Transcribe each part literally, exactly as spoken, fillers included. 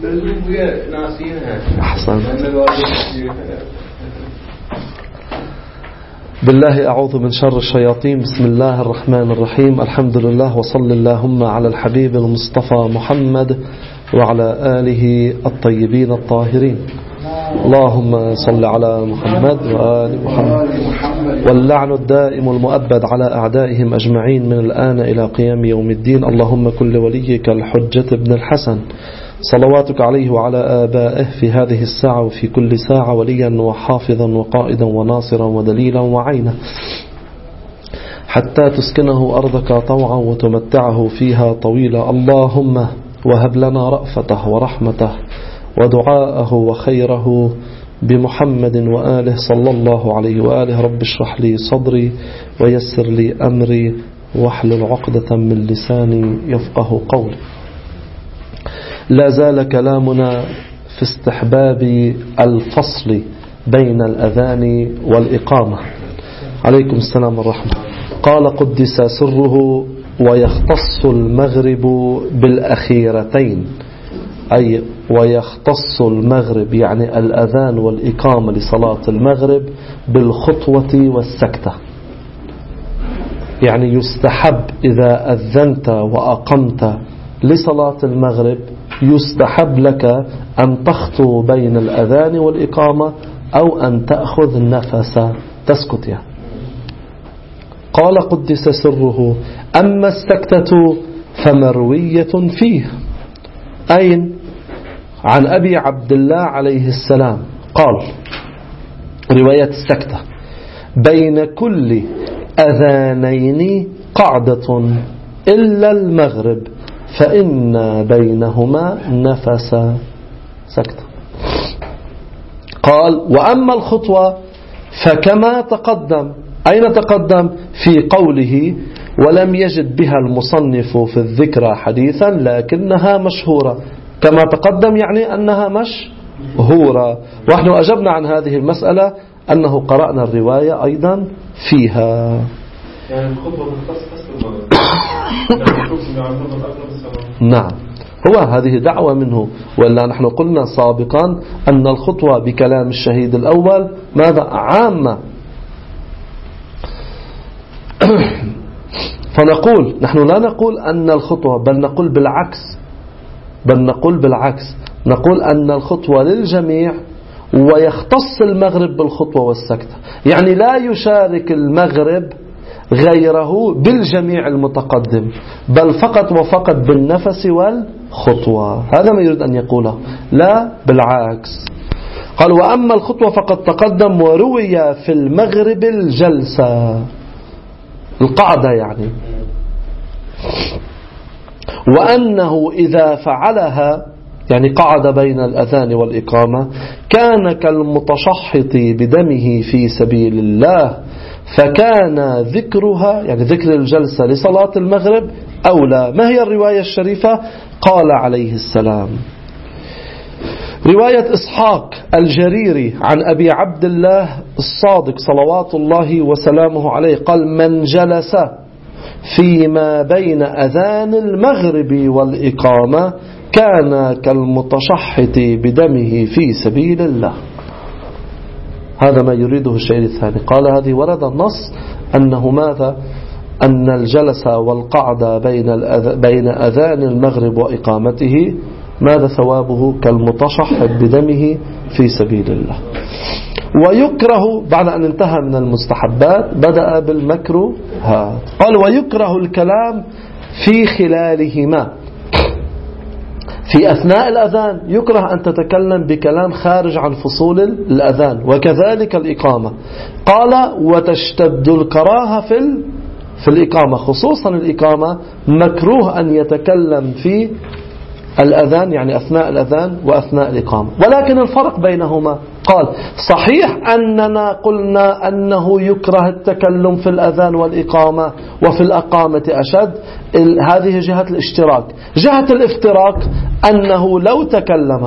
أحسن. بالله أعوذ من شر الشياطين. بسم الله الرحمن الرحيم. الحمد لله وصل اللهم على الحبيب المصطفى محمد وعلى آله الطيبين الطاهرين. اللهم صل على محمد وآل محمد. واللعن الدائم المؤبد على أعدائهم أجمعين من الآن إلى قيام يوم الدين. اللهم كل وليك الحجة ابن الحسن صلواتك عليه وعلى آبائه في هذه الساعة وفي كل ساعة وليا وحافظا وقائدا وناصرا ودليلا وعينا، حتى تسكنه أرضك طوعا وتمتعه فيها طويلا. اللهم وهب لنا رأفته ورحمته ودعاءه وخيره بمحمد وآله صلى الله عليه وآله. رب اشرح لي صدري ويسر لي أمري واحلل عقدة من لساني يفقه قولي. لا زال كلامنا في استحباب الفصل بين الأذان والإقامة. عليكم السلام والرحمة. قال قدس سره: ويختص المغرب بالأخيرتين، أي ويختص المغرب يعني الأذان والإقامة لصلاة المغرب بالخطوة والسكتة. يعني يستحب إذا أذنت وأقمت لصلاة المغرب يستحب لك أن تخطو بين الأذان والإقامة أو أن تأخذ نفس تسكت يعني. قال قدس سره: أما السكتة فمروية فيه. أين؟ عن أبي عبد الله عليه السلام قال: رواية السكتة: بين كل أذانين قعدة إلا المغرب فإن بينهما نفس سكتة. قال: وأما الخطوة فكما تقدم. أين تقدم؟ في قوله: ولم يجد بها المصنف في الذكرى حديثا لكنها مشهورة. كما تقدم يعني أنها مشهورة. ونحن أجبنا عن هذه المسألة أنه قرأنا الرواية أيضا فيها. يعني الخطوة تختص نعم، هو هذه دعوة منه. ولا نحن قلنا سابقا أن الخطوة بكلام الشهيد الأول ماذا؟ عامة. فنقول نحن لا نقول أن الخطوة، بل نقول بالعكس بل نقول بالعكس نقول أن الخطوة للجميع ويختص المغرب بالخطوة والسكتة. يعني لا يشارك المغرب غيره بالجميع المتقدم، بل فقط وفقط بالنفس والخطوة. هذا ما يريد أن يقوله، لا بالعكس. قال: وأما الخطوة فقد تقدم وروي في المغرب الجلسة، القعدة يعني، وأنه إذا فعلها يعني قعد بين الأذان والإقامة كان كالمتشحط بدمه في سبيل الله، فكان ذكرها يعني ذكر الجلسة لصلاة المغرب أولى. ما هي الرواية الشريفة؟ قال عليه السلام: رواية إسحاق الجريري عن أبي عبد الله الصادق صلوات الله وسلامه عليه قال: من جلس فيما بين أذان المغرب والإقامة كان كالمتشحط بدمه في سبيل الله. هذا ما يريده الشيء الثاني. قال: هذه ورد النص أنه ماذا؟ أن الجلسة والقعدة بين بين أذان المغرب وإقامته ماذا ثوابه؟ كالمتشحط بدمه في سبيل الله. ويكره بعد أن انتهى من المستحبات بدأ بالمكروهات. قال: ويكره الكلام في خلالهما. في أثناء الأذان يكره أن تتكلم بكلام خارج عن فصول الأذان، وكذلك الإقامة. قال: وتشتد الكراهة في في الإقامة، خصوصا الإقامة مكروه أن يتكلم في الأذان يعني أثناء الأذان وأثناء الإقامة. ولكن الفرق بينهما، قال: صحيح أننا قلنا أنه يكره التكلم في الأذان والإقامة وفي الأقامة أشد، هذه جهة الاشتراك. جهة الافتراق أنه لو تكلم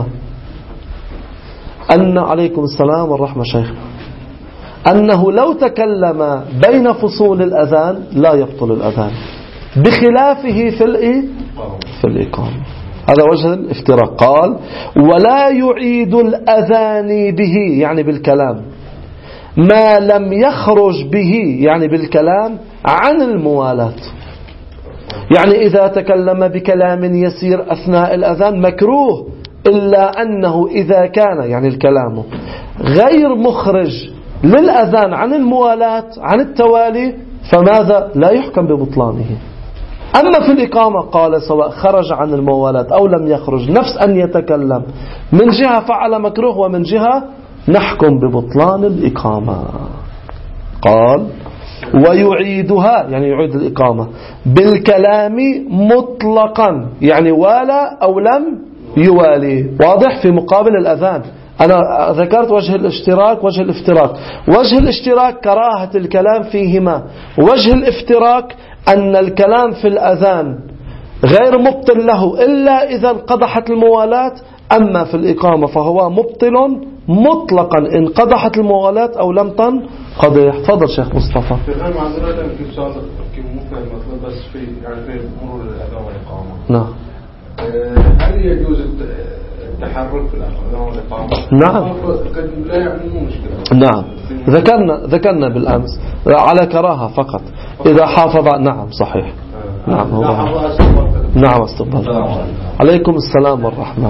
أن عليكم السلام والرحمة شيخ أنه لو تكلم بين فصول الأذان لا يبطل الأذان، بخلافه في في الإقامة. هذا وجه الافتراق. قال ولا يعيد الأذان به يعني بالكلام ما لم يخرج به يعني بالكلام عن الموالاة. يعني إذا تكلم بكلام يسير أثناء الأذان مكروه، إلا أنه إذا كان يعني الكلام غير مخرج للأذان عن الموالاة عن التوالي فماذا لا يحكم ببطلانه. أما في الإقامة قال سواء خرج عن الموالاة أو لم يخرج نفس أن يتكلم، من جهة فعل مكروه ومن جهة نحكم ببطلان الإقامة. قال ويعيدها يعني يعيد الإقامة بالكلام مطلقا يعني والى أو لم يوالي. واضح؟ في مقابل الأذان أنا ذكرت وجه الاشتراك وجه الافتراق. وجه الاشتراك كراهة الكلام فيهما، وجه الافتراك أن الكلام في الأذان غير مبطل له إلا إذا انقضحت الموالاة، أما في الإقامة فهو مبطل مطلقا إن قضحت الموالاة أو لم تنقضح. تفضل شيخ مصطفى. في الآن معذرة كيف صادق كيف ممكن المطلب بس في يعني في مرور الأذان والإقامة. نعم. هل يجوز التحرك في الأذان والإقامة؟ نعم. لا يعني مو مشكلة. نعم. ذكرنا ذكرنا بالأمس على كراهة فقط إذا حافظ. نعم صحيح. نعم هو. نعم استغفر. عليكم السلام والرحمة.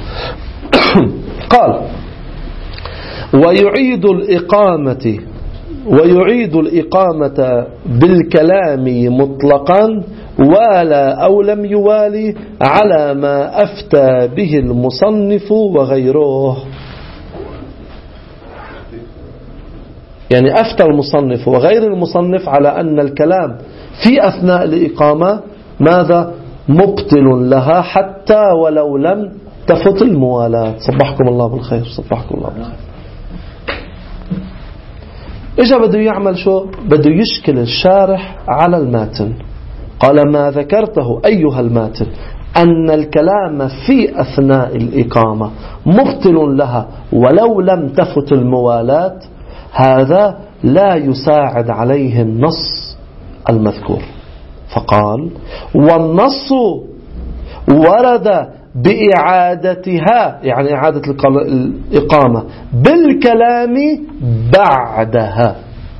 قال ويعيد الإقامة ويعيد الإقامة بالكلام مطلقا والا أو لم يوالي على ما أفتى به المصنف وغيره. يعني أفتى المصنف وغير المصنف على أن الكلام في أثناء الإقامة ماذا مبطل لها حتى ولو لم تفت الموالاة. صبحكم الله بالخير. صبحكم الله بالخير. إجا بده يعمل شو؟ بده يشكل الشارح على الماتن. قال ما ذكرته أيها الماتن أن الكلام في أثناء الإقامة مبطل لها ولو لم تفت الموالاة، هذا لا يساعد عليه النص المذكور. فقال والنص ورد بإعادتها يعني إعادة الإقامة بالكلام بعدها.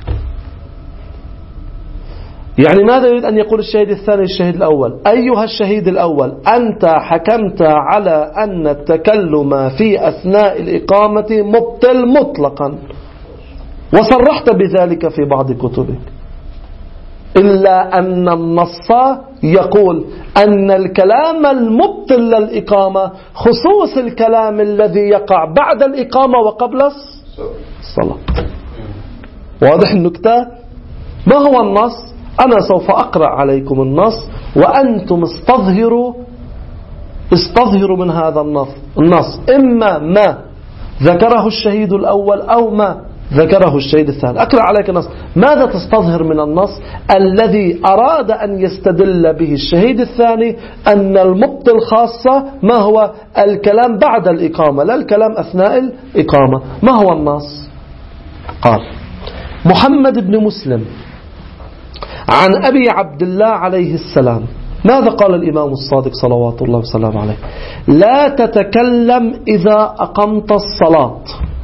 يعني ماذا يريد أن يقول الشهيد الثاني الشهيد الأول؟ أيها الشهيد الأول أنت حكمت على أن التكلم في أثناء الإقامة مبطل مطلقا وصرحت بذلك في بعض كتبك، إلا أن النص يقول أن الكلام المبطل للإقامة خصوص الكلام الذي يقع بعد الإقامة وقبل الصلاة. واضح النكتة؟ ما هو النص؟ أنا سوف أقرأ عليكم النص وأنتم استظهروا استظهروا من هذا النص النص إما ما ذكره الشهيد الأول أو ما ذكره الشهيد الثاني. أقرأ عليك النص. ماذا تستظهر من النص الذي أراد أن يستدل به الشهيد الثاني أن المبطل خاصة ما هو الكلام بعد الإقامة لا الكلام أثناء الإقامة؟ ما هو النص؟ قال محمد بن مسلم عن أبي عبد الله عليه السلام. ماذا قال الإمام الصادق صلوات الله وسلامه عليه؟ لا تتكلم إذا أقمت الصلاة،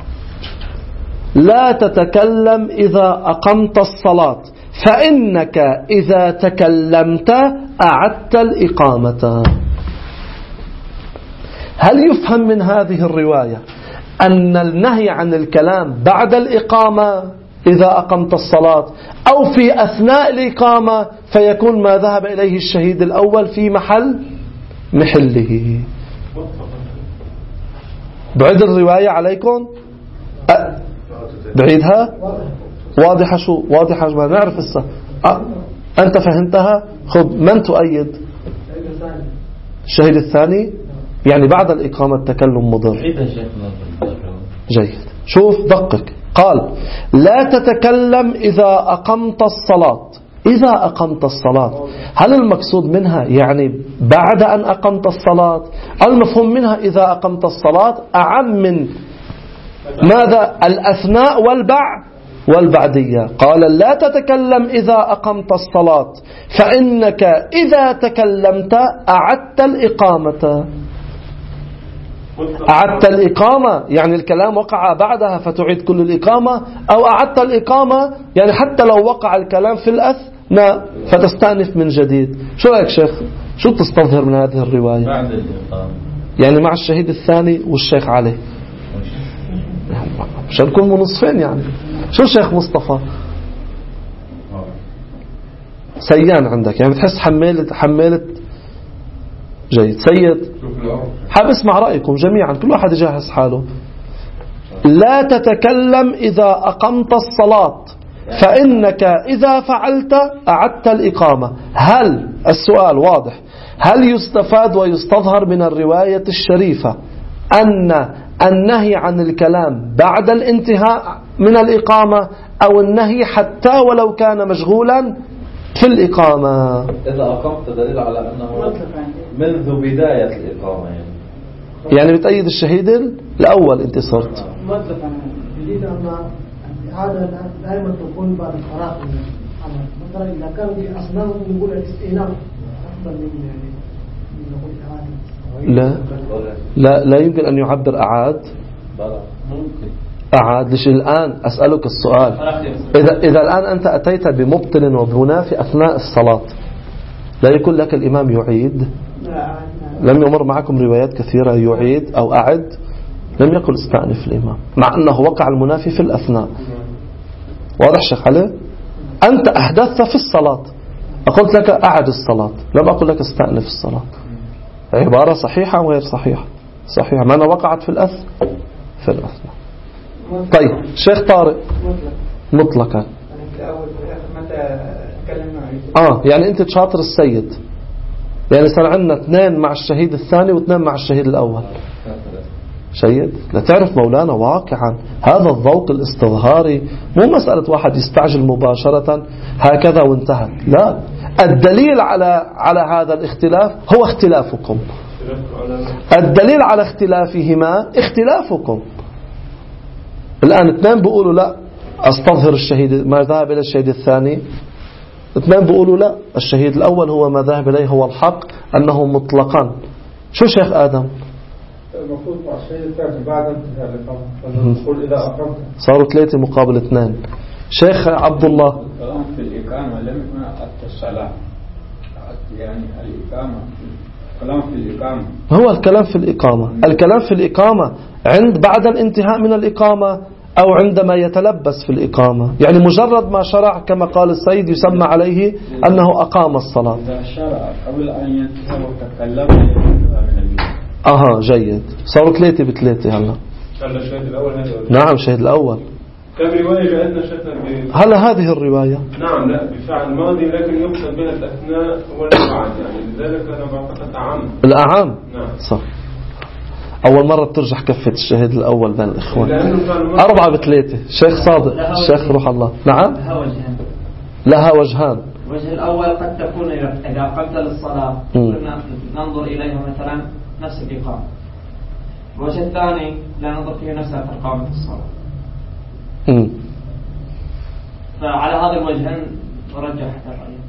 لا تتكلم إذا أقمت الصلاة فإنك إذا تكلمت أعدت الإقامة. هل يفهم من هذه الرواية أن النهي عن الكلام بعد الإقامة إذا أقمت الصلاة أو في أثناء الإقامة فيكون ما ذهب إليه الشهيد الأول في محل محله؟ بعد الرواية عليكم أ... بعيدها واضحة. شو واضحة؟ ما نعرف السا أه. أنت فهمتها؟ خب من تؤيد؟ الشهيد الثاني يعني بعد الإقامة التكلم مضر. جيد. شوف دقق. قال لا تتكلم إذا أقمت الصلاة. إذا أقمت الصلاة هل المقصود منها يعني بعد أن أقمت الصلاة؟ المفهوم منها إذا أقمت الصلاة أعم من ماذا الأثناء والبعد والبعدية. قال لا تتكلم إذا أقمت الصلاة فإنك إذا تكلمت أعدت الإقامة. أعدت الإقامة يعني الكلام وقع بعدها فتعيد كل الإقامة، أو أعدت الإقامة يعني حتى لو وقع الكلام في الأثناء فتستأنف من جديد. شو رأيك شيخ؟ شو تستظهر من هذه الرواية؟ بعد الإقامة يعني مع الشهيد الثاني والشيخ علي مش نكون منصفين يعني. شو الشيخ مصطفى؟ سيان عندك يعني بتحس حمالت حمالت جيد. سيد حاب اسمع رأيكم جميعا، كل واحد يجهز حاله. لا تتكلم إذا أقمت الصلاة فإنك إذا فعلت أعدت الإقامة. هل السؤال واضح، هل يستفاد ويستظهر من الرواية الشريفة أن النهي عن الكلام بعد الانتهاء من الإقامة، أو النهي حتى ولو كان مشغولا في الإقامة؟ إذا أقمت دليل على أنه منذ بداية الإقامة يعني يعني بتأيد الشهيد الأول أنت صرت مطلقا جديد أن هذا دائما تكون بعد الفراغ. مثلا إذا كان في أصنام نقول الاستئناف أفضل من يعني نقول إعادة. لا لا لا يمكن أن يعبر أعاد. ممكن أعاد. ليش الآن أسألك السؤال، إذا إذا الآن أنت أتيت بمبطل وبمنافي أثناء الصلاة لا يكون لك الإمام يعيد؟ لم يمر معكم روايات كثيرة يعيد أو أعد؟ لم يقل استأنف الإمام مع أنه وقع المنافي في الأثناء. واضح شيخ علي؟ أنت أحدثت في الصلاة، أقولت لك أعد الصلاة، لم أقل لك استأنف الصلاة. عبارة صحيحة وغير صحيحة؟ صحيحة، ما أنا وقعت في الأث في الأثناء. طيب شيخ طارق مطلقا آه يعني أنت تشاطر السيد، يعني صار عندنا اثنين مع الشهيد الثاني واثنين مع الشهيد الأول. شيد لا تعرف مولانا واقعا هذا الذوق الاستظهاري مو مسألة واحد يستعجل مباشرة هكذا وانتهت، لا، الدليل على على هذا الاختلاف هو اختلافكم، الدليل على اختلافهما اختلافكم. الآن اثنين بيقولوا لا استظهر الشهيد ما ذهب إلى الشهيد الثاني، اثنين بيقولوا لا الشهيد الأول هو ما ذهب إليه هو الحق أنه مطلقا. شو شيخ آدم؟ المفروض مع الشهيد الثاني بعد انتهاء الإقامة نقول إذا أقمت. صاروا ثلاثة مقابل اثنين. شيخ عبد الله الكلام في الإقامة لم يكن الصلاة يعني الإقامة الكلام في الإقامة هو الكلام في الإقامة الكلام في الإقامة عند بعد الانتهاء من الإقامة أو عندما يتلبس في الإقامة، يعني مجرد ما شرع كما قال السيد يسمى عليه أنه أقام الصلاة. إذا شرع قبل أن ينتهي وتكلم أها جيد. صاروا ثلاثة بثلاثة هلا. الشهيد الأول نعم الشهيد الأول. كم رواية جاءتنا شكل ب... هل هذه الرواية؟ نعم لا بفعل ماضي لكن يقصد بها الأثناء والبعد، يعني لذلك أنا بعتقد أعم. الأعم نعم صح. أول مرة بترجح كفة الشهيد الأول بين الإخوان. أربعة بثلاثة. شيخ صادق شيخ روح الله. نعم لها وجهان. لها وجهان. الوجه الأول قد تكون إذا قمت للصلاة ننظر إليها مثلا نفس الإقامة. الوجه الثاني لا ننظر فيه نفس إقامة الصلاة. امم فعلى هذا الوجهين رجح الرأي.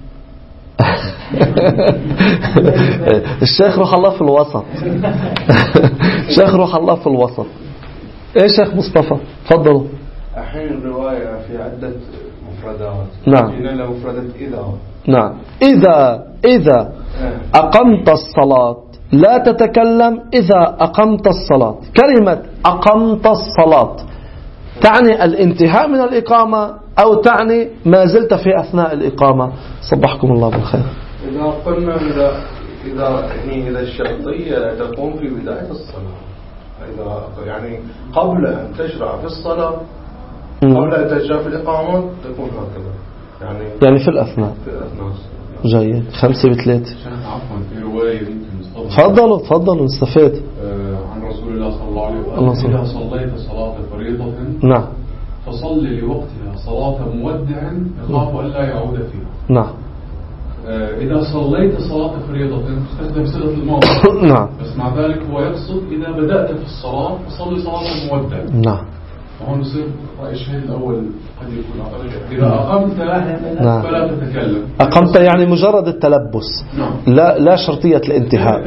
الشيخ روح الله في الوسط. الشيخ روح الله في الوسط. ايه شيخ مصطفى تفضلوا. أحيانا الرواية في عدة مفردات. نعم جينا مفردة إذا. نعم إذا إذا أقمت الصلاة لا تتكلم إذا أقمت الصلاة. كلمة أقمت الصلاة تعني الانتهاء من الإقامة أو تعني ما زلت في أثناء الإقامة؟ صبحكم الله بالخير. إذا قلنا إذا إذا يعني إذا الشرطية تقوم في بداية الصلاة، إذا يعني قبل أن تشرع في الصلاة قبل أن تشرع في الإقامة تكون هكذا يعني يعني في الأثناء. في الأثناء. جيد. خمسة بثلاثة. عفوا في رواية تفضلوا تفضلوا نستفيد. عن رسول الله صلى الله عليه وسلم إذا صليت صلاة فريضة نعم فصل لوقتها صلاة مودع يخاف ألا يعود فيها. نعم. إذا صليت صلاة فريضة تستخدم صيغة الماضي. نعم. بس مع ذلك هو يقصد إذا بدأت في الصلاة فصلي صلاة مودع. نعم. هون يصير رأي الشهيد الأول قد يكون إذا أقمت فلا تتكلم. أقمت يعني مجرد التلبس، لا لا شرطية الانتهاء.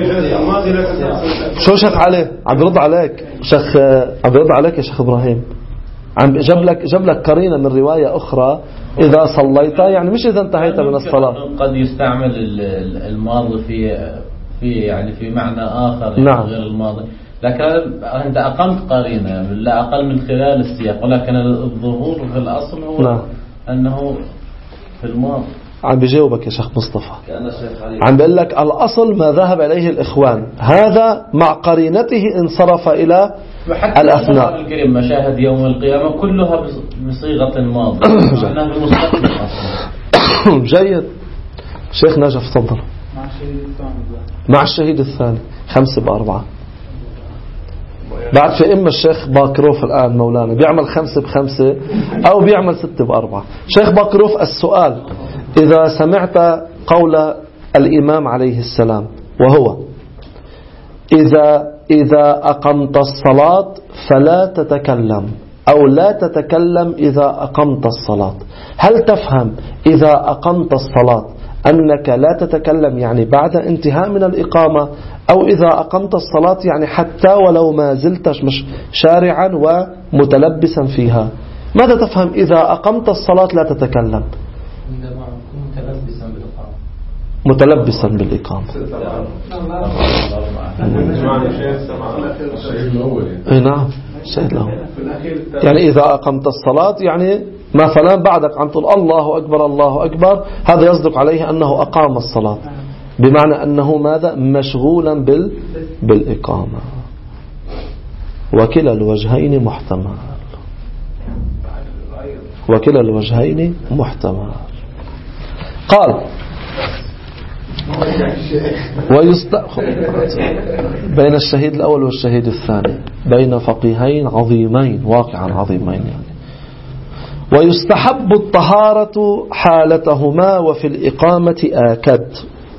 شو شيخ علي عم برد عليك، شيخ عم برد عليك يا شيخ إبراهيم، عم جاب لك جاب لك قرينة من رواية أخرى إذا صليت، يعني مش إذا انتهيت من الصلاة. قد يستعمل الماضي في في يعني في معنى آخر يعني نعم. غير الماضي، لكن أنت أقمت قرينة لا أقل من خلال السياق، ولكن الظهور في الأصل هو نعم. أنه في الماضي. عم بيجاوبك يا شيخ مصطفى، عم بيقول لك الأصل ما ذهب إليه الإخوان، هذا مع قرينته انصرف إلى الأثناء. الكريم مشاهد يوم القيامة كلها بصيغة الماضي معناها بالمستقبل أصلا. جيد شيخ نجف تفضل. مع الشهيد الثاني خمسة بأربعة. بعد في إما الشيخ باكروف الآن مولانا بيعمل خمسة بخمسة أو بيعمل ستة بأربعة. شيخ باكروف السؤال، إذا سمعت قول الإمام عليه السلام وهو إذا إذا أقمت الصلاة فلا تتكلم، أو لا تتكلم إذا أقمت الصلاة، هل تفهم إذا أقمت الصلاة أنك لا تتكلم يعني بعد انتهاء من الإقامة، أو إذا أقمت الصلاة يعني حتى ولو ما زلت مش شارعا ومتلبسا فيها؟ ماذا تفهم إذا أقمت الصلاة لا تتكلم؟ متلبسا بالإقامة. متلبسا بالإقامة. اي نعم الشيء له. يعني إذا أقمت الصلاة يعني مثلا بعدك عم تقول الله أكبر الله أكبر، هذا يصدق عليه أنه أقام الصلاة، بمعنى أنه ماذا مشغولا بال بالإقامة. وكلا الوجهين محتمل، وكلا الوجهين محتمل. قال ويست... بين الشهيد الأول والشهيد الثاني بين فقيهين عظيمين واقعا عظيمين يعني. ويستحب الطهارة حالتهما وفي الإقامة آكد.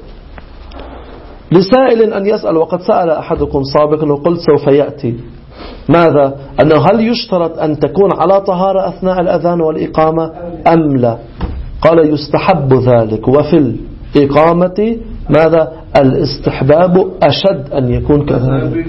لسائل أن يسأل، وقد سأل أحدكم سابقا وقلت سوف يأتي، ماذا؟ أنه هل يشترط أن تكون على طهارة أثناء الأذان والإقامة أم لا؟ قال يستحب ذلك، وفي الإقامة ماذا؟ الاستحباب أشد أن يكون كذلك.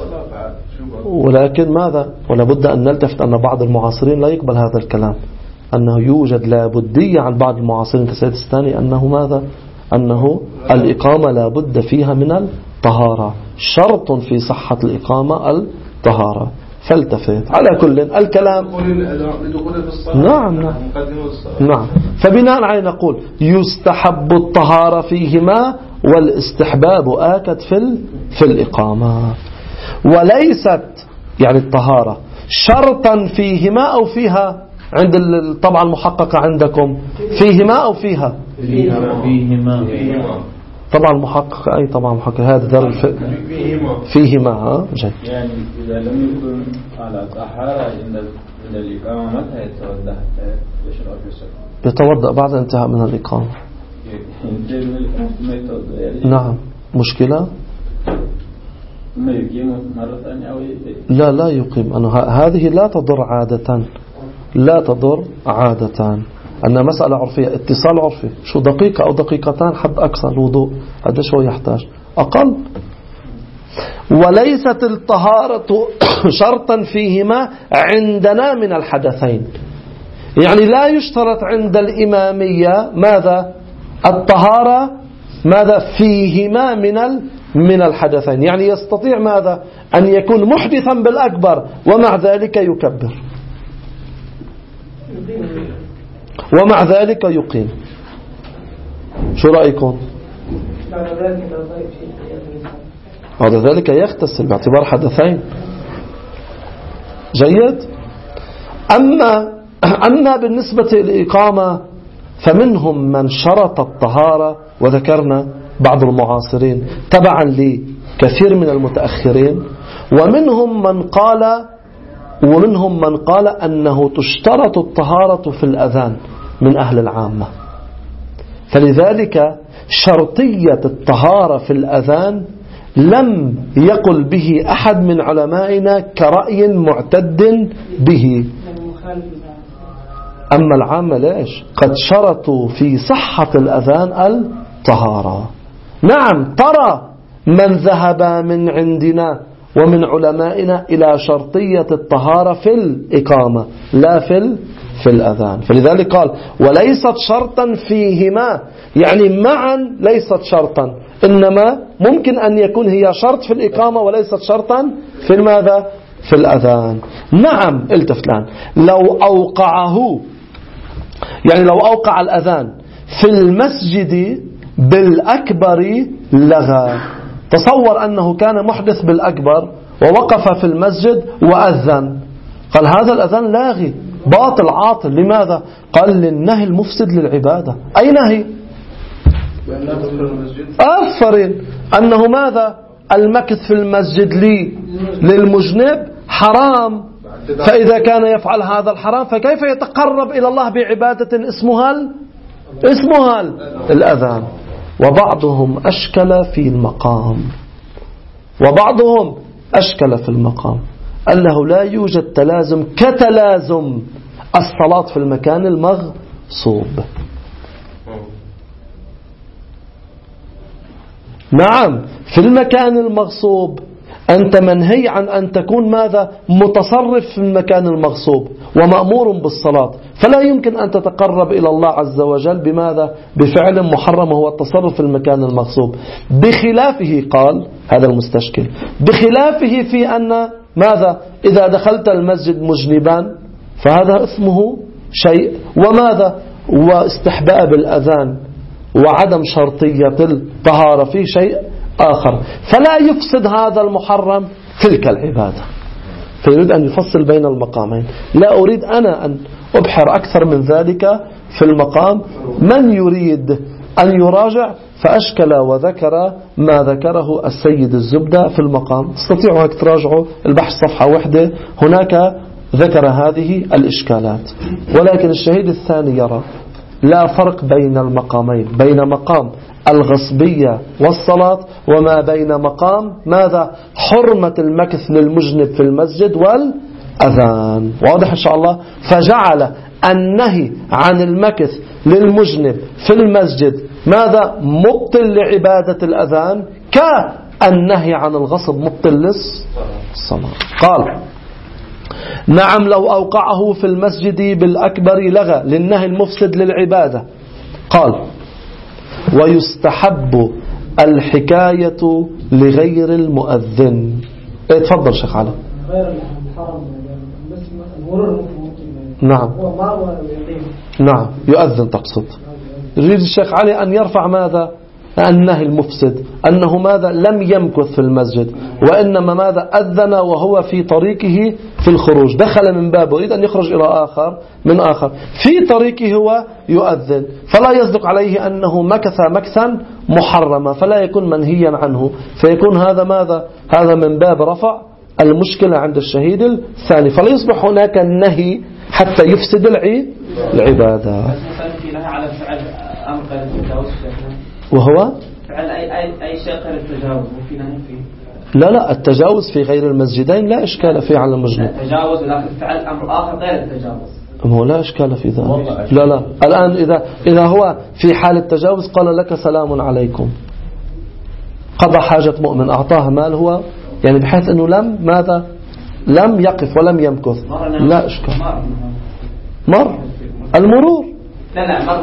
ولكن ماذا؟ ولا بد أن نلتفت أن بعض المعاصرين لا يقبل هذا الكلام، أنه يوجد لابدية عن بعض المعاصرين كسيد الثاني أنه ماذا؟ أنه الإقامة لا بد فيها من الطهارة، شرط في صحة الإقامة الطهارة. فالتفت على كل الكلام. نعم نعم نعم. فبناء عليه نقول يستحب الطهارة فيهما والاستحباب آكد في في الإقامة، وليست يعني الطهارة شرطا فيهما أو فيها. عند الطبعة المحققة عندكم فيهما أو فيها؟ فيهما فيهما طبعا المحققة أي طبعا محققة هذا دار الف... فيهما ها جيد. يعني إذا لم يكن على طهارة عند الإقامة متى يتوضأ يشرع في الصلاة؟ يتوضأ بعد انتهاء من الإقامة. نعم. مشكلة؟ ما يقيم مرة ثانية أو لا لا يقيم. أنا هذه لا تضر عادة، لا تضر عادة، أن مسألة عرفية، اتصال عرفي، شو دقيقة أو دقيقتان حد أقصى الوضوء، هذا شو يحتاج أقل. وليست الطهارة شرطا فيهما عندنا من الحدثين، يعني لا يشترط عند الإمامية ماذا؟ الطهارة ماذا فيهما من من الحدثين، يعني يستطيع ماذا؟ أن يكون محدثا بالأكبر ومع ذلك يكبر، ومع ذلك يقيم. شو رأيكم؟ بعد ذلك يغتسل باعتبار حدثين. جيد. أما أما بالنسبة للإقامة فمنهم من شرط الطهارة، وذكرنا بعض المعاصرين تبعا لكثير من المتأخرين، ومنهم من قال ومنهم من قال أنه تشترط الطهارة في الأذان من أهل العامة. فلذلك شرطية الطهارة في الأذان لم يقل به أحد من علمائنا كرأي معتد به. أما العامة ليش؟ قد شرطوا في صحة الأذان الطهارة. نعم، ترى من ذهب من عندنا ومن علمائنا إلى شرطية الطهارة في الإقامة لا في في الأذان. فلذلك قال وليست شرطا فيهما، يعني معا ليست شرطا، إنما ممكن أن يكون هي شرط في الإقامة وليست شرطا في ماذا؟ في الأذان. نعم، التفت الآن، لو أوقعه، يعني لو أوقع الأذان في المسجد بالأكبر لغى. تصور أنه كان محدث بالأكبر ووقف في المسجد وأذن، قال هذا الأذان لاغي باطل عاطل. لماذا؟ قال للنهي المفسد للعبادة. أي نهي؟ أفرين أنه ماذا؟ المكث في المسجد لي للمجنب حرام، فإذا كان يفعل هذا الحرام فكيف يتقرب إلى الله بعبادة اسمها اسمها الأذان. وبعضهم أشكل في المقام، وبعضهم أشكل في المقام أنه لا يوجد تلازم كتلازم الصلاة في المكان المغصوب. نعم، في المكان المغصوب أنت منهي عن أن تكون ماذا؟ متصرف في المكان المغصوب ومأمور بالصلاة، فلا يمكن أن تتقرب إلى الله عز وجل بماذا؟ بفعل محرم هو التصرف في المكان المغصوب. بخلافه، قال هذا المستشكل، بخلافه في أن ماذا؟ إذا دخلت المسجد مجنبا فهذا اسمه شيء، وماذا؟ واستحباب الأذان وعدم شرطية الطهارة في شيء آخر، فلا يفسد هذا المحرم تلك العبادة. فيريد أن يفصل بين المقامين. لا أريد أنا أن أبحر أكثر من ذلك في المقام. من يريد أن يراجع فأشكل وذكر ما ذكره السيد الزبدة في المقام، تستطيعوا أن تراجعوا البحث صفحة واحدة، هناك ذكر هذه الإشكالات. ولكن الشهيد الثاني يرى لا فرق بين المقامين، بين مقام الغصبية والصلاة وما بين مقام ماذا؟ حرمة المكث للمجنب في المسجد والأذان. واضح إن شاء الله؟ فجعل النهي عن المكث للمجنب في المسجد ماذا؟ مبطل لعبادة الأذان، كالنهي عن الغصب مبطل للصلاة. قال نعم، لو أوقعه في المسجد بالأكبر لغى للنهي المفسد للعبادة. قال ويستحب الحكاية لغير المؤذن. ايه تفضل شيخ علي. غير الحرم المرور نعم نعم يؤذن تقصد. يريد الشيخ علي أن يرفع ماذا؟ النهي المفسد، أنه ماذا؟ لم يمكث في المسجد، وإنما ماذا؟ أذن وهو في طريقه في الخروج، دخل من بابه يريد أن يخرج إلى آخر من آخر، في طريقه هو يؤذن، فلا يصدق عليه أنه مكث مكثا محرما، فلا يكون منهيا عنه، فيكون هذا ماذا؟ هذا من باب رفع المشكلة عند الشهيد الثاني، فلا يصبح هناك النهي حتى يفسد العبادة. وهو فعل أي أي أي شيء غير التجاوز وفي نهي فيه. لا لا، التجاوز في غير المسجدين لا إشكال فيه على المجنب. التجاوز لكن فعل أمر آخر غير التجاوز. هو لا إشكال في ذلك. لا لا، الآن إذا إذا هو في حال التجاوز قال لك سلام عليكم، قضى حاجة مؤمن، أعطاه مال هو يعني بحيث أنه لم ماذا؟ لم يقف ولم يمكث، لا إشكال. مر المرور لا لا مر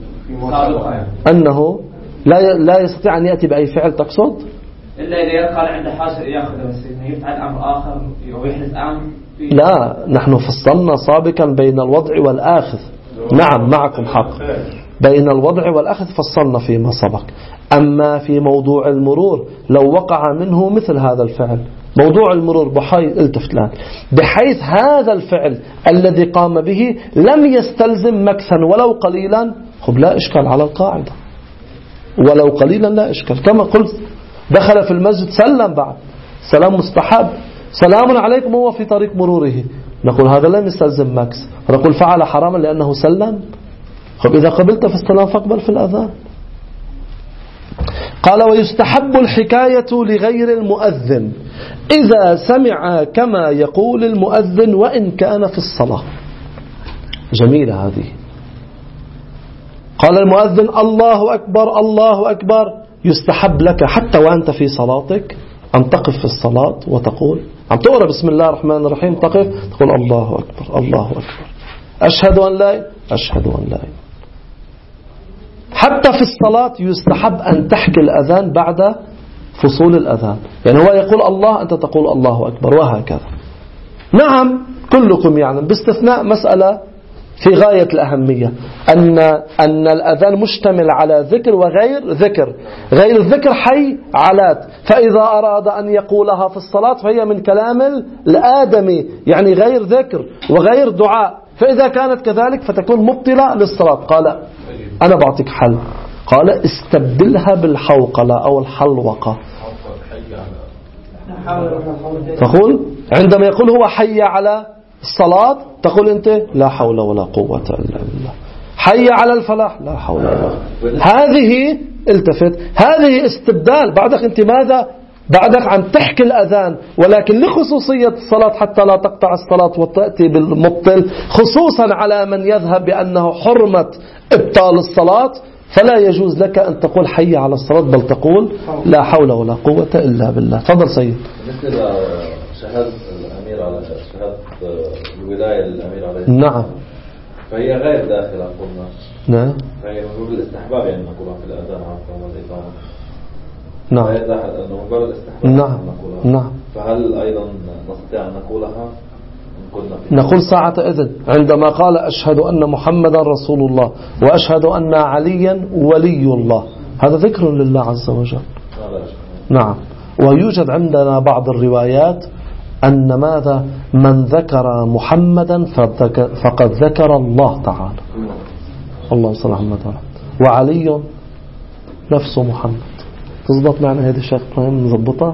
أنه لا لا يستطيع أن يأتي بأي فعل تقصد إلا إذا يدخل عند حاجة يأخذ بس يفعل أمر آخر أو يحدث أمر. لا، نحن فصلنا سابقا بين الوضع والآخذ. نعم معكم حق، بين الوضع والأخذ فصلنا فيما سبق. أما في موضوع المرور لو وقع منه مثل هذا الفعل، موضوع المرور بحيث التفت الآن بحيث هذا الفعل الذي قام به لم يستلزم مكثا ولو قليلا، خب لا إشكال على القاعدة، ولو قليلا لا إشكال. كما قلت دخل في المسجد سلم، بعد سلام مستحب، سلام عليكم هو في طريق مروره، نقول هذا لم يستلزم مكث، نقول فعل حراما لأنه سلم. خب إذا قبلت في السلام فاقبل في الأذان. قال ويستحب الحكاية لغير المؤذن إذا سمع كما يقول المؤذن وإن كان في الصلاة. جميلة هذه. قال المؤذن الله أكبر الله أكبر، يستحب لك حتى وأنت في صلاتك أن تقف في الصلاة وتقول، عم تقرأ بسم الله الرحمن الرحيم، تقف تقول الله أكبر الله أكبر، أشهد أن لا أشهد أن لا. حتى في الصلاة يستحب أن تحكي الأذان بعد فصول الأذان، يعني هو يقول الله أنت تقول الله أكبر وهكذا. نعم كلكم يعلم باستثناء مسألة في غاية الأهمية، أن أن الأذان مشتمل على ذكر وغير ذكر. غير الذكر حي علات، فإذا أراد أن يقولها في الصلاة فهي من كلام الآدمي، يعني غير ذكر وغير دعاء، فإذا كانت كذلك فتكون مبطلة للصلاة. قال أنا بعطيك حل، قال استبدلها بالحوقلة أو الحلوقة. تقول عندما يقول هو حي على الصلاة تقول أنت لا حول ولا قوة إلا بالله، حي على الفلاح لا حول ولا قوة. هذه التفت، هذه استبدال. بعدك أنت ماذا؟ بعدك عم تحكي الأذان، ولكن لخصوصية الصلاة حتى لا تقطع الصلاة وتأتي بالمبطل، خصوصا على من يذهب بأنه حرمة إبطال الصلاة، فلا يجوز لك أن تقول حي على الصلاة، بل تقول لا حول ولا قوة إلا بالله. تفضل سيد. مثل شهادة الأمير على شهادة الولاية للأمير عليه، نعم، فهي غير داخلة قلنا، نعم، فهي مجرد الاستحباب، يعني نقولها في الأذان عفوا والإقامة. نعم، أنه مجرد استحباب، نعم، نعم. فهل أيضا نستطيع أن نقولها؟ نقول ساعة إذن عندما قال أشهد أن محمدا رسول الله وأشهد أن عليا ولي الله، هذا ذكر لله عز وجل. نعم. ويوجد عندنا بعض الروايات أن ماذا من ذكر محمدا فقد ذكر الله تعالى، الله صلى الله عليه وسلم، وعلي نفس محمد. تضبط معنا هذه الشيخ إبراهيم؟ نضبطها.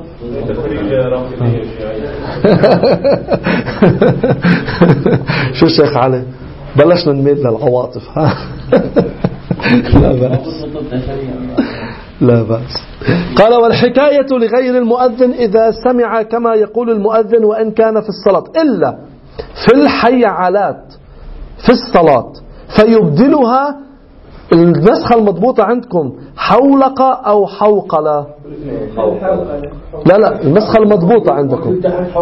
شو الشيخ علي؟ بلشنا نميل للعواطف. لا بأس، لا بأس. قال والحكاية لغير المؤذن إذا سمع كما يقول المؤذن وإن كان في الصلاة، إلا في الحيعلات في الصلاة فيبدلها. النسخة المضبوطة عندكم حولقة أو حوقلة؟ لا لا، النسخة المضبوطة عندكم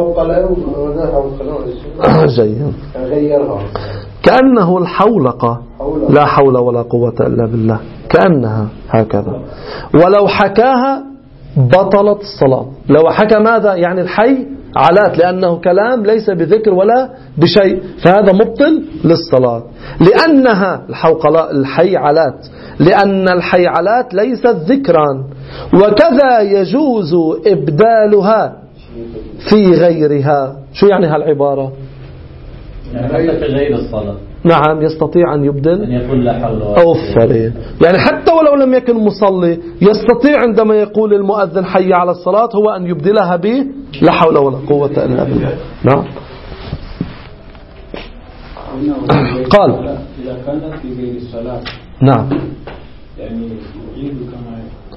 جيد. كأنه الحولقة لا حول ولا قوة إلا بالله، كأنها هكذا. ولو حكاها بطلت الصلاة. لو حكى ماذا؟ يعني الحي علات، لأنه كلام ليس بذكر ولا بشيء، فهذا مبطل للصلاة. لأنها الحوقلاء الحي علات، لأن الحي علات ليست ذكرا. وكذا يجوز إبدالها في غيرها. شو يعني هالعبارة؟ يعني في غير الصلاة. نعم، يستطيع أن يبدل أن يقول لا حول ولا قوة، يعني حتى ولو لم يكن مصلي يستطيع عندما يقول المؤذن حي على الصلاة هو أن يبدلها ب لا حول ولا قوة إلا بالله. نعم. قال إذا كانت في غير الصلاة، نعم، يعني يعيد كما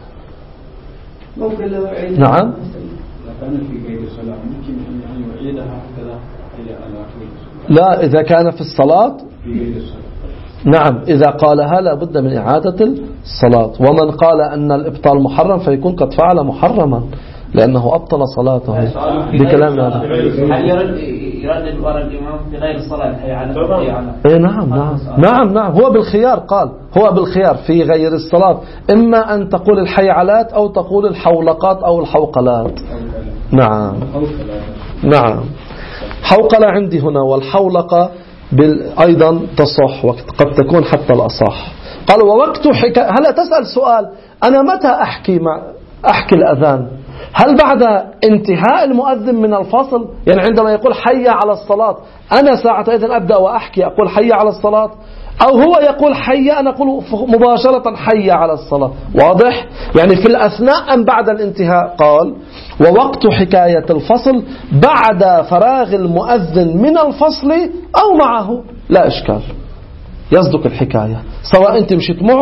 ممكن لو يعيد. نعم، إذا كانت في غير الصلاة ممكن أن يعيدها هكذا حي على آخره. لا، إذا كان في الصلاة نعم، إذا قالها لا بد من إعادة الصلاة. ومن قال أن الإبطال محرم فيكون قد فعل محرما، لأنه أبطل صلاته بكلام هذا. هل يرد يردد وراء الإمام في غير الصلاة حي على الحي على؟ إيه نعم نعم نعم نعم، هو بالخيار، قال هو بالخيار في غير الصلاة، إما أن تقول الحيعلات أو تقول الحولقات أو الحوقلات. نعم نعم. حوقلة عندي هنا، والحولقة أيضا تصح وقد تكون حتى الأصح. قال ووقت حكاية. هلا تسأل سؤال، أنا متى أحكي مع أحكي الأذان؟ هل بعد انتهاء المؤذن من الفصل؟ يعني عندما يقول حي على الصلاة أنا ساعة إذن أبدأ وأحكي أقول حي على الصلاة، أو هو يقول حي أنا أقول مباشرة حي على الصلاة؟ واضح؟ يعني في الأثناء أم بعد الانتهاء؟ قال ووقت حكاية الفصل بعد فراغ المؤذن من الفصل أو معه، لا إشكال، يصدق الحكاية سواء أنت مشيت معه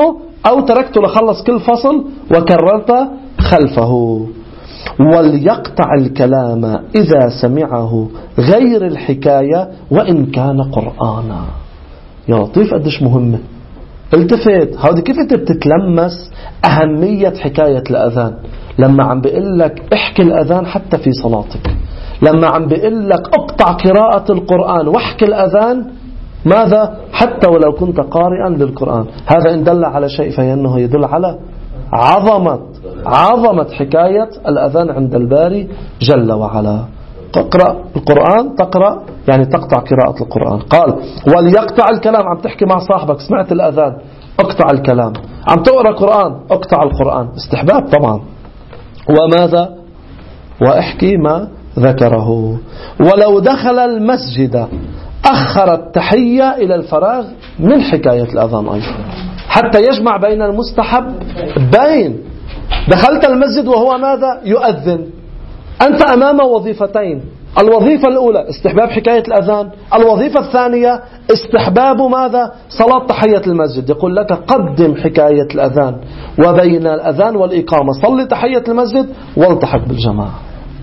أو تركت لخلص كل فصل وكررت خلفه. وليقطع الكلام إذا سمعه غير الحكاية وإن كان قرآنا. يا لطيف قدش مهمة. التفت هذه كيف انت بتتلمس أهمية حكاية الأذان لما عم بيقول لك احكي الأذان حتى في صلاتك، لما عم بيقول لك اقطع قراءة القرآن واحكي الأذان ماذا حتى ولو كنت قارئا للقرآن. هذا إن دل على شيء فإنه يدل على عظمة عظمة حكاية الأذان عند الباري جل وعلا. تقرأ القرآن تقرأ يعني تقطع قراءة القرآن. قال وليقطع الكلام، عم تحكي مع صاحبك سمعت الأذان اقطع الكلام، عم تقرأ قرآن اقطع القرآن، استحباب طبعا. وماذا واحكي ما ذكره. ولو دخل المسجد أخر التحية إلى الفراغ من حكاية الأذان أيضا حتى يجمع بين المستحب بين دخلت المسجد وهو ماذا يؤذن، أنت أمام وظيفتين، الوظيفة الأولى استحباب حكاية الأذان، الوظيفة الثانية استحباب ماذا صلاة تحية المسجد. يقول لك قدم حكاية الأذان وبين الأذان والإقامة صل تحية المسجد والتحق بالجماعة.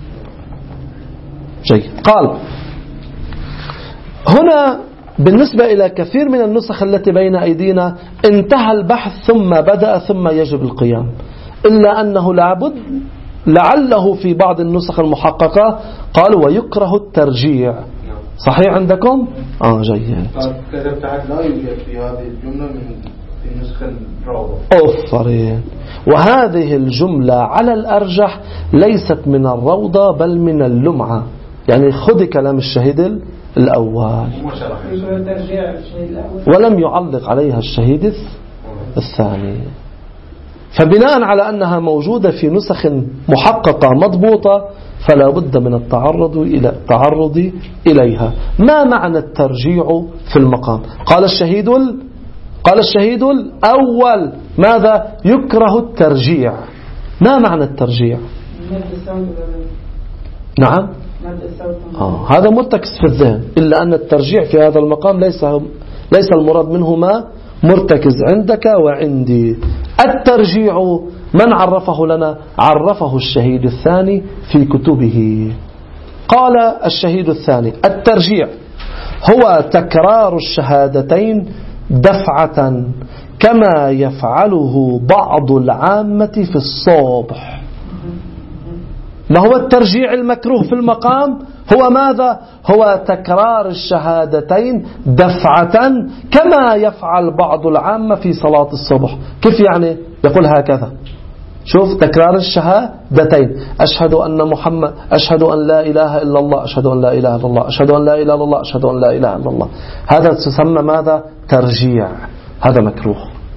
جيد. قال هنا بالنسبة إلى كثير من النسخ التي بين أيدينا انتهى البحث ثم بدأ ثم يجب القيام، إلا أنه لابد لعله في بعض النسخ المحققة قال ويكره الترجيع. صحيح عندكم؟ آه جيد. كتبت لا يوجد في هذه الجملة من في نسخ الروضة. أوفرين. وهذه الجملة على الأرجح ليست من الروضة بل من اللمعة، يعني خذ كلام الشهيد الأول ولم يعلق عليها الشهيد الثاني. فبناء على أنها موجودة في نسخ محققة مضبوطة فلا بد من التعرض إلى التعرض إليها. ما معنى الترجيع في المقام؟ قال الشهيد ال... قال الشهيد الأول ماذا يكره الترجيع. ما معنى الترجيع؟ نعم آه. هذا مرتكز في الذهن، إلا أن الترجيع في هذا المقام ليس ليس المراد منه ما مرتكز عندك وعندي. الترجيع من عرفه لنا؟ عرفه الشهيد الثاني في كتبه. قال الشهيد الثاني الترجيع هو تكرار الشهادتين دفعة كما يفعله بعض العامة في الصبح. ما هو الترجيع المكروه في المقام؟ هو ماذا؟ هو تكرار الشهادتين دفعة كما يفعل بعض العامة في صلاة الصبح. كيف يعني؟ يقول هكذا، شوف تكرار الشهادتين، أشهد أن محمد، أشهد أن لا إله إلا الله، أشهد أن لا إله إلا الله، أشهد أن لا إله إلا الله، أشهد أن لا إله إلا الله. هذا تسمى ماذا؟ ترجيع. هذا مكروه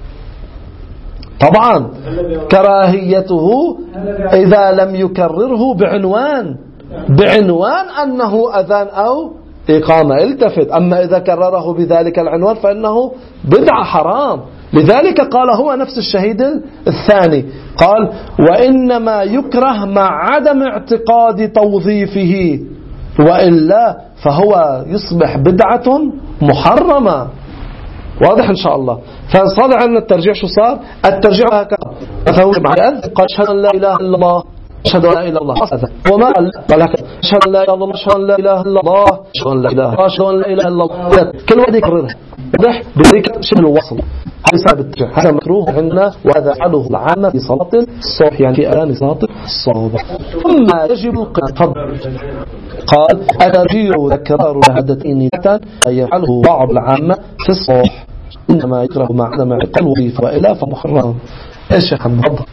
طبعا. كراهيته إذا لم يكرره بعنوان بعنوان أنه أذان أو إقامة. التفت. أما إذا كرره بذلك العنوان فإنه بدعة حرام. لذلك قال هو نفس الشهيد الثاني قال وإنما يكره مع عدم اعتقاد توظيفه، وإلا فهو يصبح بدعة محرمة. واضح إن شاء الله. فصادع عن الترجيع شو صار؟ الترجيع هكذا فهو مع الأذن قال أشهد أن لا إله إلا الله، أشهد أن لا إله إلا الله. وما قال هكذا أشهد أن لا إله إلا الله، أشهد أن لا إله إلا الله، أشهد أن لا إله أشهد أن لا إله إلا الله. كل واحد يكررها. واضح؟ بذلك شبه الوصل. هذا سبب الترجيع. هذا مكروه عندنا وهذا فعله العامة في صلاة الصبح، يعني في أذان صلاة الصبح. ثم يجب القصد. قال الترجيع تكرار شهادتين يفعله بعض العامة في الصبح، إنما يكره مع عدم اعتقاد الوظيفة وإلا فمحرم. ايش يا حمد؟ تفضل.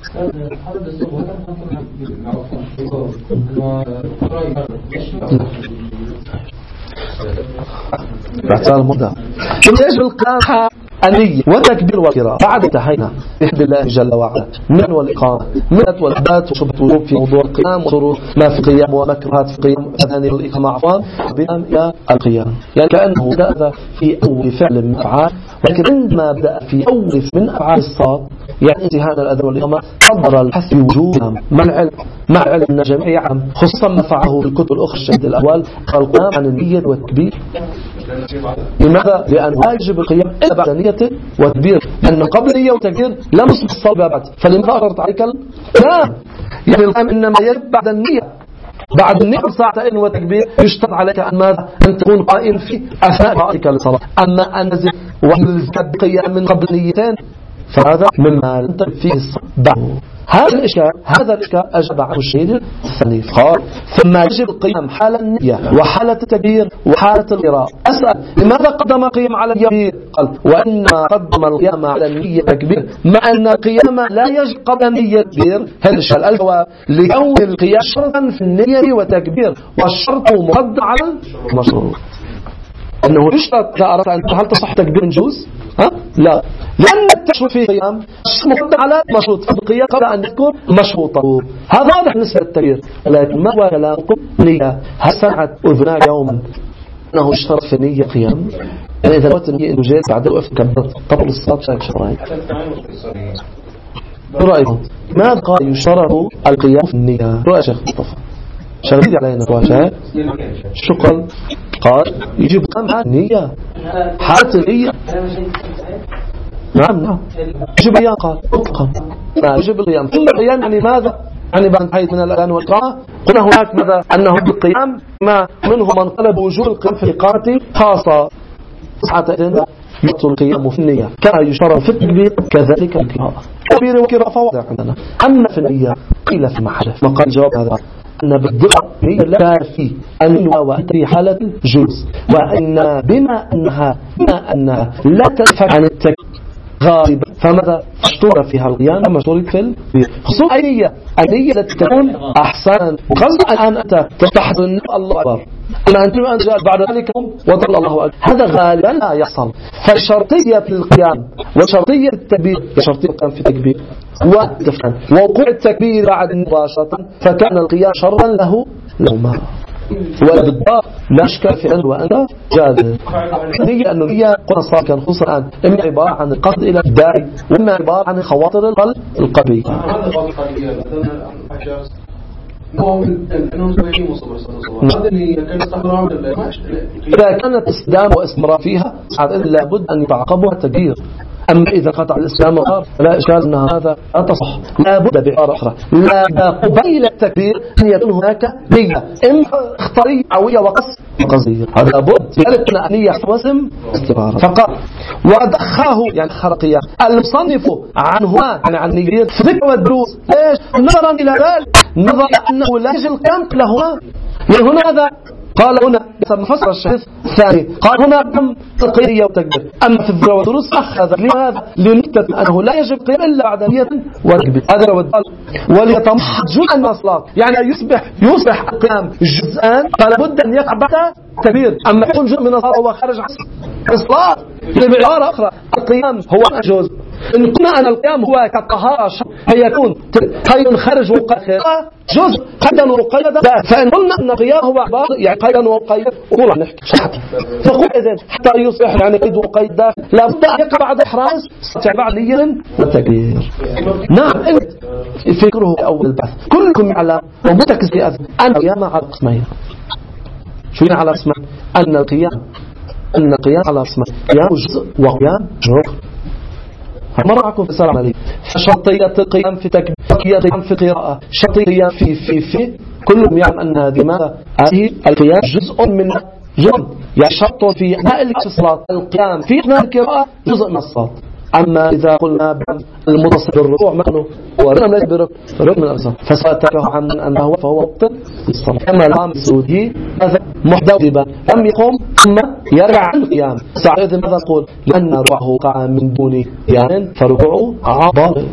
بعد المدة يجب القراءة النية والتكبير والقراءة بعد انتهينا بحمد الله جل وعلا من والإقامة من والإثبات وشبهة الوجوب في موضوع القيام وشروط ما في القيام ومكروهات في القيام أذان الإقامة عفوا بنام إلى القيام. يعني كأنه بدأ في أول فعل من أفعال، ولكن عندما بدأ في أول من أفعال الصلاة يعني انتهاء الأذان والإقامة قدر الحث وجوبهم مع العلم مع العلم أن جميع عام خصوصا ما فعله في الكتب الأخرى الشهيد الأول القيام عن النية والتكبير لماذا؟ لأن لا يجب القيام إلا بعد نية وتكبير، أن قبل نية وتكبير لم يصبح الصلاة بعد، فلماذا أقررت عليك لا يعني القيام إنما يجب بعد النية. بعد النية ساعتين وتكبير يشترط عليك أن ماذا؟ أن تكون قائم في أثناء قراءتك للصلاة. أما أن نزل وتكبر قيام من قبل نيتين فهذا مما لم تكن فيه الصلاة. هذا الإشكال هذا الإشكال أجاب عنه الشهيد الثاني قال ثم يجب القيام حال النية وحالة التكبير وحالة القراءة. أسأل لماذا قدم القيام على النية؟ قال وإنما قدم القيام على النية التكبير مع أن القيام لا يجب قبل النية التكبير. هذا الشيء الجواب لكون القيام شرطا في النية وتكبير والشرط مقدم على المشروط. أنه يشترط إذا أردت أن هل تصح تكبير جوز؟ ها؟ لا، لأن التشروط في القيام مقدم على مشروط فالقيام قبل أن يكون مشروطه. هذا واضح بالنسبة للتكبير، لكن ما هو كلامكم نية؟ هل سمعت أذناك يوما أنه يشترط في النية قيام؟ يعني إذا قلت النية إنه جيد بعد وقف كبرت طبل الصلاة شاك شرائي رأيكم ماذا قال يشترط القيام في النية؟ رأي شيخ مصطفى شغلي علينا قواشا شو قال؟ قال يجب قام النية حالة النية. نعم نعم يجب القيام. قال اطلقا لا يجب القيام. ثم القيام يعني ماذا؟ يعني بعد حيث من الأذان والإقامة قلنا هناك ماذا؟ أنه بالقيام ما منه من طلب وجوب القيام في الإقامة خاصة ساعتين يطل القيام في النية كما يشترط في التكبير كذلك القراءة. كبير وكراءة فواضح عندنا. أما في النية قيل في محله ما قال جواب هذا أن بالضبط هي لا في أن وأتري حالة جوز وأن بما أنها بما أنها لا تنفك عن التكبير غالبا فماذا اشترط فيها القيام أما اشترط في النية خصوصا النية النية التي تكون أحسن. وخاصة الآن أنت تفتح الله أكبر أنا أنت أن جاء بعد ذلك وضل الله أكبر هذا غالبا لا يحصل. فالشرطية في القيام وشرطية التكبير شرطية القيام في التكبير ووقوع التكبير بعد مباشرة فكان القيام شرطا له لهما والضباط لا أشكال في أنه وأنت جاذب. هي أنه هي قلنا صار كان خصوصا الآن إما عبارة عن القصد إلى الداعي وإما عبارة عن خواطر القلب القلبي. إذا كانت استدامة واستمرار فيها لابد أن يتعقبها التكبير. أما إذا قطع الإسلام وقال لا إشكال أن هذا لا تصح لابد بعبارة أخرى لا قبيل التكبير أن يكون هناك نية إما اختارية عوية وقصد قصدية. هذا لابد ذلك أن نية واسم استمرار فقال ودخاه يعني خرقية المصنف عنهما يعني عن نية في ذكر والدروس ليش نظرا إلى ذلك نظرا أنه لا يجب القيام لهما لهنا هذا قال هنا مفسر الشهيد الثاني قال هنا كم تقيية وتكبير. أما في الذكر والدروس أخذ لماذا لنكتة أنه لا يجب قيام إلا بعد نية وتكبير. هذا هو الدال وليتمحض جزءا من الصلاة يعني يصبح يصبح القيام جزءان فلا بد أن يقع بعد تكبير. أما يكون جزء من الصلاة وهو خارج عن الصلاة بعبارة أخرى القيام هو جزء. إن كنا أن القيام هو كالطهارة فيكون قيد خارج وقيد جزء قيدا وقيدا فإن قلنا أن القيام هو عبارة يعني قيدا وقيد قول نحكي فقول إذن حتى يصبح يعني قيد وقيد داخل لابد أن يقع بعد إحراز بعد نية والتكبير. نعم أنت فكره أول البحث كلكم يعلم ومتكس في أذن أن القيام على قسمين. شو يعني على قسمين؟ أن القيام أن القيام على قسمين قيام جزء وقيام جزء. مرة معكم في السلام عليكم فشرطية القيام في تكبير شرطية القيام في قراءة شرطية القيام في في في كلهم يعلم أن هذه ماذا هذه القيام جزء من جزء يعني شرط في أثناء الصلاة القيام في أثناء القراءة جزء من الصلاة. أما إذا قلنا المتصل بالركوع معنه ورقم ليس بركن من الأرزاق فسأتكه عن أنه فهو وقت الصلاة. كما العام السعودي هذا محدودبا لم يقوم ثم يرجع عن القيام ساعتها ماذا نقول لأن ركوعه وقع من دون قيام فركوعه عبارة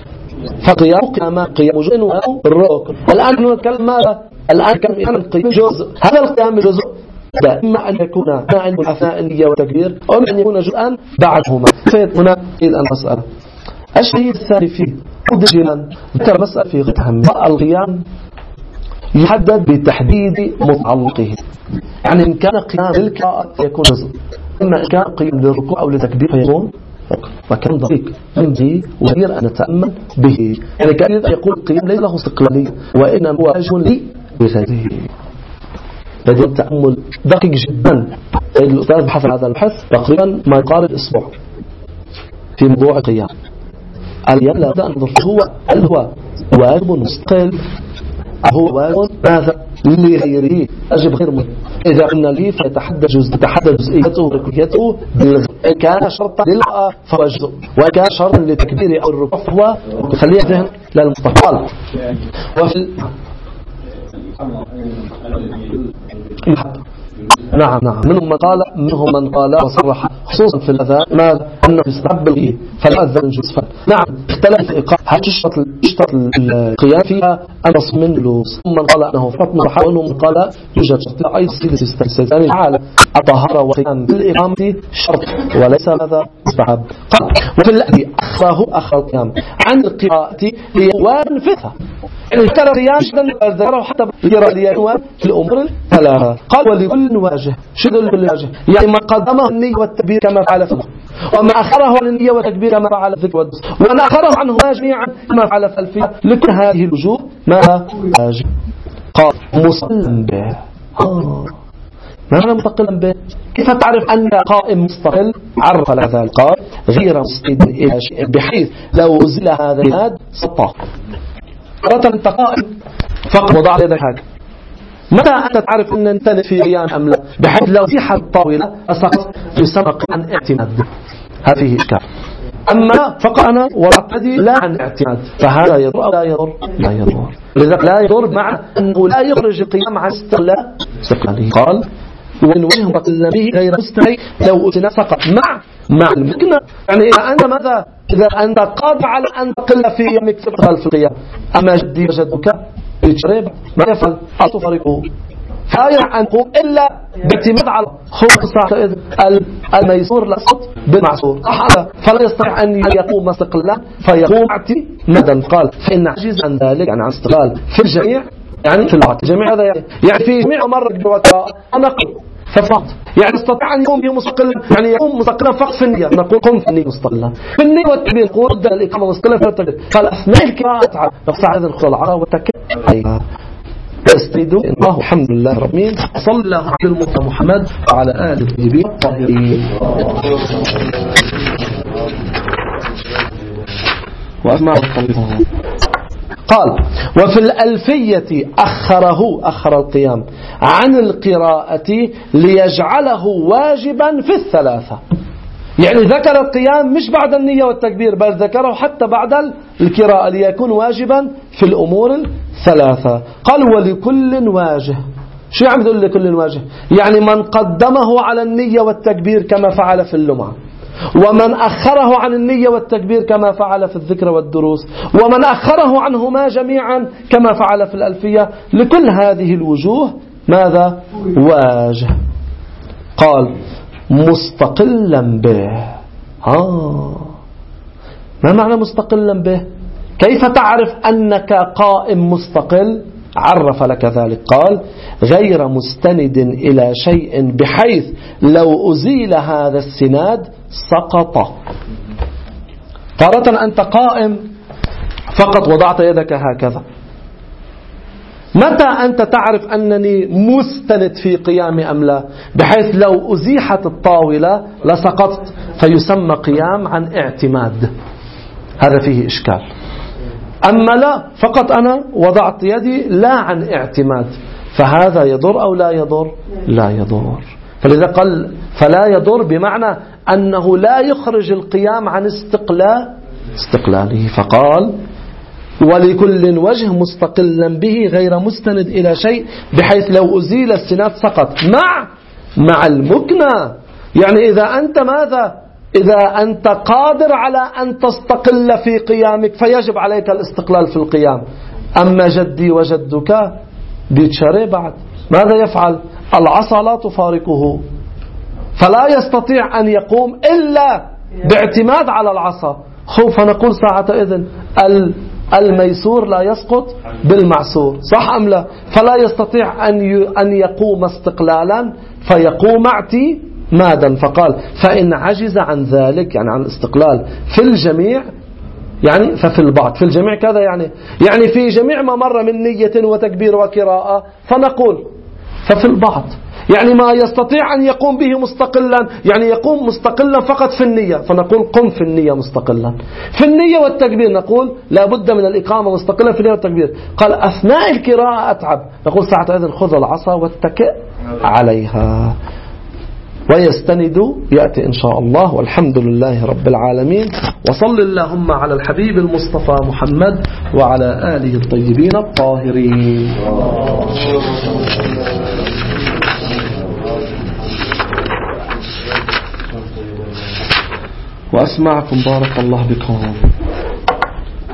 فقيام قيام قيام جزء والركن. الآن نتكلم ماذا الآن كم القيام جزء هذا القيام جزء إما أن يكون عند أثناء النية والتكبير أو أن يكون جزءا بعدهما. هنا إلى المسألة الشيء الثاني فيه مدجلا ذكر مسألة في غتهم القيام يحدد بتحديد متعلقه يعني إن كان قيام للقراءة يكون جزء إما إن كان قيام للركوع أو للتكبير فيكون وكان دقيق من ذي وغير أن نتأمل به يعني كان يقول القيام ليس له استقلالية وإنما هو أجل لي بغيره. فهذا التأمل دقيق جدا الأستاذ بحث هذا البحث تقريبا ما يقارب أسبوع في موضوع القيام. القيام لا بد أن ننظر هو هل هو واجب مستقل، هو واجب ماذا لغيره أجب غير مستقل. إذا قلنا لي فيتحدد جزء تحدد جزئيته وركنيته بالغير. إن كان شرطا للقاء فهو جزء، وإن كان شرطا للتكبير أو الركوع فهو خليه ذهن للمستقل. وفي نعم نعم منهم من قال منهم من قال وصرح خصوصا في الأذان ماذا أنه يستحب به فلا أذن جزء. نعم اختلف الإقامة هل تشترط تشترط القيام فيها أم من جلوس. من قال أنه فقط مستحب ومن قال يوجد شرط أي سيدة استنسان الحالة الطهارة والقيام بالإقامة شرط وليس هذا مستحب. وفي الذي أخره أخر القيام عن القراءة هي وانفتها يعني ذكر القيام شدن ذكره حتى القراءة ليكون في الأمور ثلاثة. قال ولكل واجه شدن لكل واجه يعني ما قدمه النية والتكبير كما فعل في وما أخره عن النية والتكبير كما فعل في الذكر والدرس وما أخره عنه جميعا كما فعل في الفيا لكل هذه الوجوه ما واجه. قال مستقلا به. آه. ما معنى مستقلا به؟ كيف تعرف أن قائم مستقل؟ عرف على ذلك قال غير مستند إلى شيء بحيث لو أزل هذا الهاد سطاه. قرأت أنت قائم فقط وضع يدك هكذا. متى أنت تعرف أن أنت في قيام أم لا؟ بحيث لو زيحة الطاولة أسقط يسمى عن اعتماد. هذه إشكال. أما فقط أنا وضعتدي لا عن اعتماد فهذا يضر أو لا يضر؟ لا يضر. لذلك لا يضر مع أنه لا يخرج القيام عن استقلال استقلاله. قال وإن وجه مقل به غير مستحي لو أتنا سقط مع مع المكنة يعني إذا أنت ماذا إذا أنت قادر على أن تقل في يومك تبقى في القيام أما جدي وجدك يتشرب ما يفعل أطفرقه فلا يرى أن يقوم إلا باعتماد على خلق الميسور لصوت بالمعسور فلا يستطيع أن يقوم مستقلا فيقوم اعتمادا. قال فإن عجز عن ذلك يعني عن استقلال في الجميع يعني في العقل الجميع هذا يعني, يعني في جميع مرة بوقتها نقل ففقط يعني استطيع أن يقوم مستقلا يعني يقوم مستقلا فقط في النية نقول قم في النية مستقلا في النية والتكبير قول ده الإقامة مستقلا في التكبير. قال أثناء القراءة أتعب نقصع هذا الخلع والتكبير استريدوا الله الحمد لله رب العالمين صلى الله على المصطفى محمد وعلى آله الطيبين الطاهرين وأسمع الطريقة. قال وفي الألفية أخره أخر القيام عن القراءة ليجعله واجبا في الثلاثة يعني ذكر القيام مش بعد النية والتكبير بل ذكره حتى بعد القراءة ليكون واجبا في الأمور الثلاثة. قال ولكل واجه. شو عم يقول لكل واجه؟ يعني من قدمه على النية والتكبير كما فعل في اللمعة ومن أخره عن النية والتكبير كما فعل في الذكر والدروس ومن أخره عنهما جميعا كما فعل في الألفية لكل هذه الوجوه ماذا؟ واجه. قال مستقلا به. آه. ما معنى مستقلا به؟ كيف تعرف أنك قائم مستقل؟ عرف لك ذلك قال غير مستند إلى شيء بحيث لو أزيل هذا السناد سقط. تارة أنت قائم فقط وضعت يدك هكذا. متى أنت تعرف أنني مستند في قيام أم لا؟ بحيث لو أزيحت الطاولة لسقطت فيسمى قيام عن اعتماد. هذا فيه إشكال. أما لا فقط أنا وضعت يدي لا عن اعتماد فهذا يضر أو لا يضر؟ لا يضر. فلذا قال فلا يضر بمعنى أنه لا يخرج القيام عن استقلال استقلاله. فقال ولكل وجه مستقلا به غير مستند إلى شيء بحيث لو أزيل السناد سقط مع مع المكنة. يعني إذا أنت ماذا إذا أنت قادر على أن تستقل في قيامك فيجب عليك الاستقلال في القيام. أما جدي وجدك بيتشري بعد ماذا يفعل؟ العصا لا تفارقه فلا يستطيع أن يقوم إلا باعتماد على العصا. خوف نقول ساعة إذن الميسور لا يسقط بالمعسور صح أم لا؟ فلا يستطيع أن يقوم استقلالا فيقوم اعتمادا. فقال فإن عجز عن ذلك يعني عن الاستقلال في الجميع يعني ففي البعض في الجميع كذا يعني يعني في جميع ما مر من نية وتكبير وقراءة فنقول ففي البعض يعني ما يستطيع أن يقوم به مستقلا، يعني يقوم مستقلا فقط في النية، فنقول قم في النية مستقلا. في النية والتكبير نقول لا بد من الإقامة مستقلا في النية والتكبير. قال أثناء القراءة أتعب، نقول ساعتئذ خذ العصا واتكئ عليها ويستند، يأتي إن شاء الله. والحمد لله رب العالمين، وصل اللهم على الحبيب المصطفى محمد وعلى آله الطيبين الطاهرين. وأسمعكم بارك الله بكم.